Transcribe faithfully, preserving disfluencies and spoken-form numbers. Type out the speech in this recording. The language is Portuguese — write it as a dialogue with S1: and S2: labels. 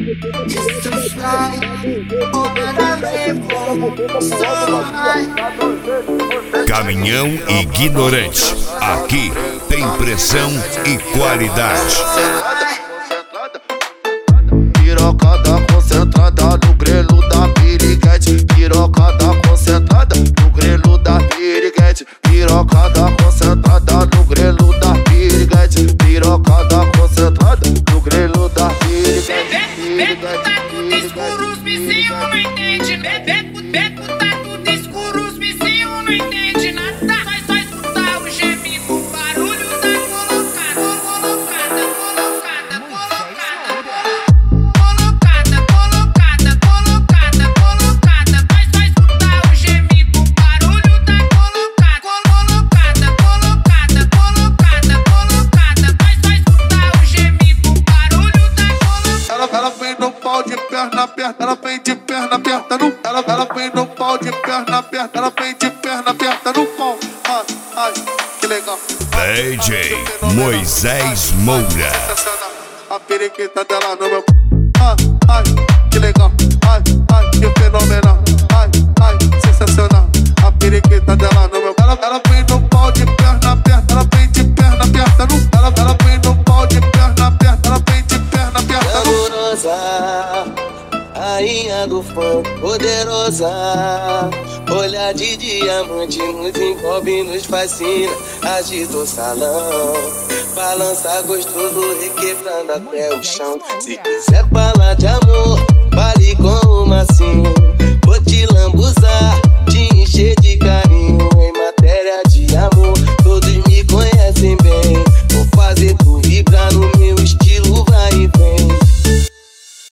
S1: Caminhão Ignorante. Aqui tem pressão e qualidade.
S2: Pirocada concentrada no grelo da piriguete. Pirocada concentrada no grelo da piriguete. Pirocada concentrada no grelo da piriguete. Pirocada concentrada no grelo da piriguete.
S3: Beco tá tudo escuro, os vizinhos não entendem. Beco, beco tá tudo escuro, os vizinhos não entendem nada. Só, só escutar o gemido, o barulho da colocada, colocada, colocada, colocada, colocada, colocada, colocada, colocada. Só, só escutar o gemido, o barulho da colocada, colocada, colocada, colocada, colocada. Só, só escutar o gemido, o barulho da colocada.
S2: Ela, ela vem no pau de perna aberta, ela vem de perna aberta no. Ela, ela vem no pau de perna aberta, ela vem de perna aberta no pau. Ai, ai, que legal.
S1: D J Moisés Moura.
S2: A periquita dela no meu. Ai, ai, que legal. Ai, ai, que fenomenal. Ai, ai, sensacional. A periquita dela no meu. Ela, ela vem no pau de perna aberta, ela vem de perna aberta no. Ela, ela vem no pau de perna aberta, ela vem de perna aberta no.
S4: Amorosa, rainha do funk, poderosa. Olhar de diamante nos envolve, nos fascina. Agita o salão, balança gostoso, requebrando até o chão. Se quiser falar de amor, fale com uma assim. Vou te